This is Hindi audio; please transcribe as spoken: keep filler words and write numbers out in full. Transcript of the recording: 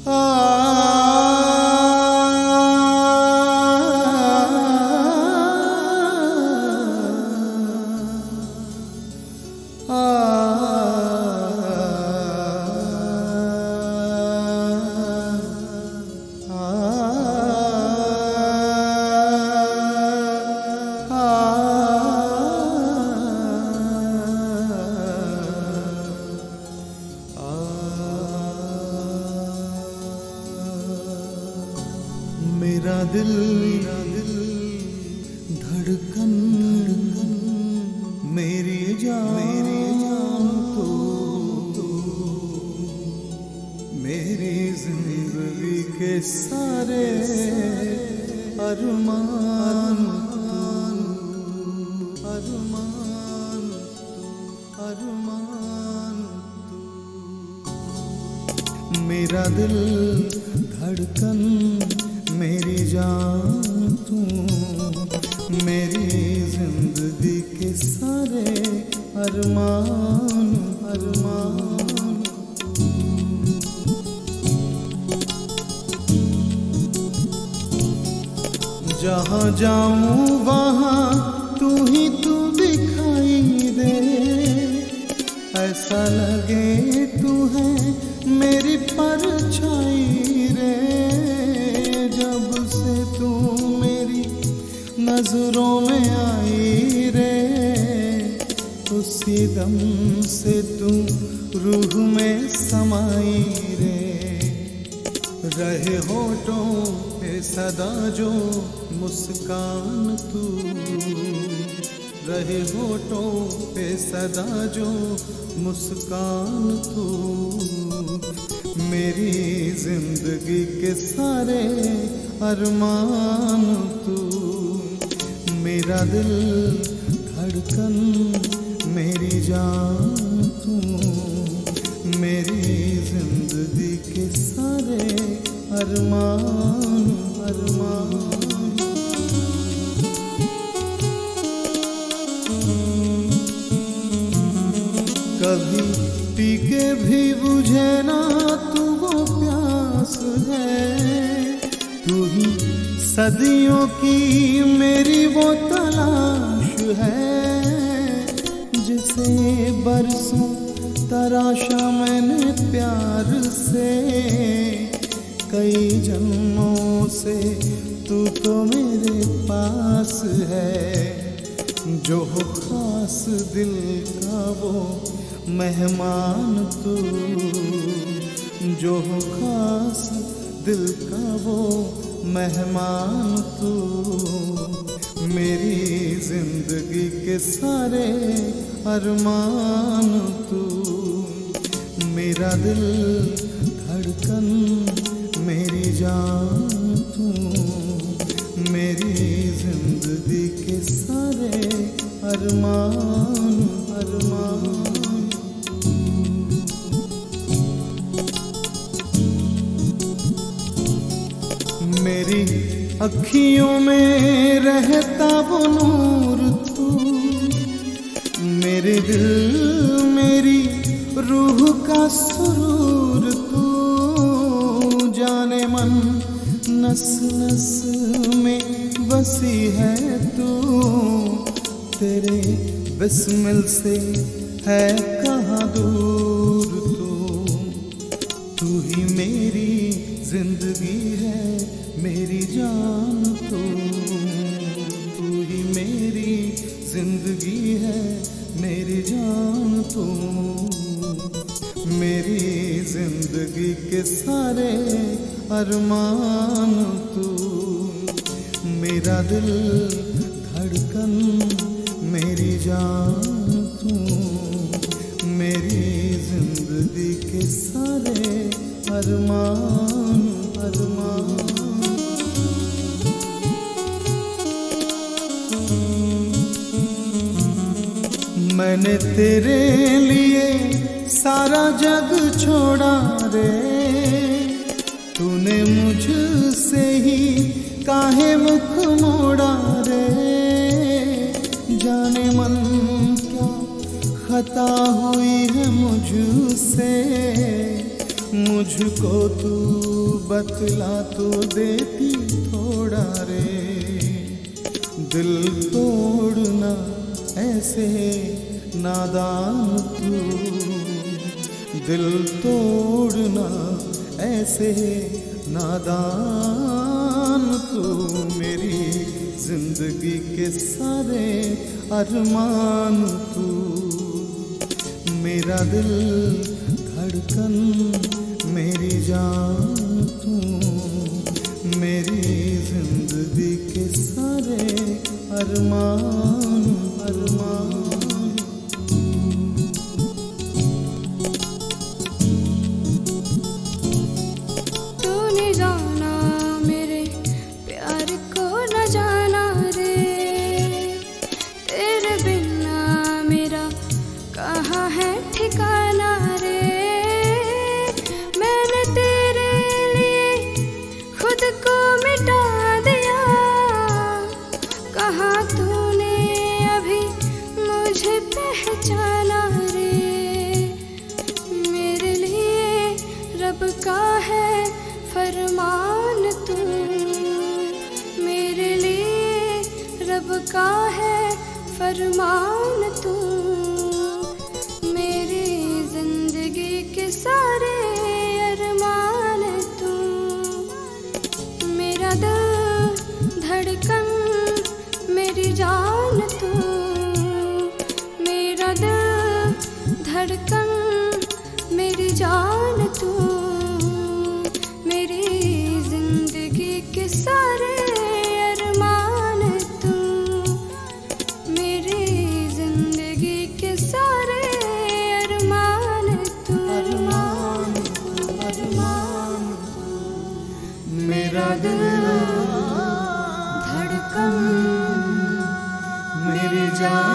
मेरा दिल धड़कन मेरी जान तो मेरी जिंदगी के सारे अरमान अरमान अरमान मेरा दिल धड़कन मेरी जान तू मेरी जिंदगी के सारे अरमान अरमान जहाँ जाऊँ वहाँ तू ही तू दिखाई दे, ऐसा लगे तू है मेरी परछाई रे। जब से तू मेरी नजरों में आई रे, उसी दम से तू रूह में समाई रे। रहे होठों पे सदा जो मुस्कान तू, रहे होठों पे सदा जो मुस्कान तू, मेरी जिंदगी के सारे अरमान तू। मेरा दिल धड़कन मेरी जान तू, मेरी जिंदगी के सारे अरमान अरमान। कभी पी के भी बुझे ना तू वो प्यास है, तू ही सदियों की मेरी वो तलाश है। जिसे बरसों तराशा मैंने प्यार से, कई जन्मों से तू तो मेरे पास है। जो हो खास दिल का वो मेहमान तू, जो हो खास दिल का वो मेहमान तू, मेरी जिंदगी के सारे अरमान तू। मेरा दिल धड़कन मेरी जान तू, मेरी जिंदगी के सारे अरमान अरमान। मेरी अखियों में रहता वो नूर तू, मेरे दिल मेरी रूह का सुरूर तू। जाने मन नस नस में बसी है तू, तेरे बिस्मिल से है कहाँ दूर तू। तू ही मेरी जिंदगी है मेरी जान तू, तू ही मेरी जिंदगी है मेरी जान तू। मेरी जिंदगी के सारे अरमान तू। मेरा दिल धड़कन मेरी जान तू, मेरी जिंदगी के सारे अरमान अरमान। मैंने तेरे लिए सारा जग छोड़ा रे, तूने मुझसे ही काहे मुख मोड़ा रे। जाने मन क्या खता हुई है मुझसे, मुझको तू बतला तो देती थोड़ा रे। दिल तोड़ना ऐसे नादान तू, दिल तोड़ना ऐसे नादान तू। मेरी जिंदगी के सारे अरमान तू, मेरा दिल धड़कन मेरी जान तू। मेरी जिंदगी के सारे अरमान अरमान। तूने जाना मेरे प्यार को न जाना रे, तेरे बिना मेरा कहाँ है ठिकाना रे। मैंने तेरे लिए खुद को मिटा दिया, कहाँ तूने अभी मुझे पहचाना रे। मेरे लिए रब का है फरमान तू, मेरे लिए रब का है फरमान तू। मेरी जिंदगी के सारे अरमान तू, मेरा दिल धड़कन मेरी जान तू। मेरा दिल धड़कन मेरी जान तू। मेरी जिंदगी के सारे अरमान तू, मेरी जिंदगी के सारे अरमान तू। अरमान अरमान मेरा दिल धड़कन मेरी जान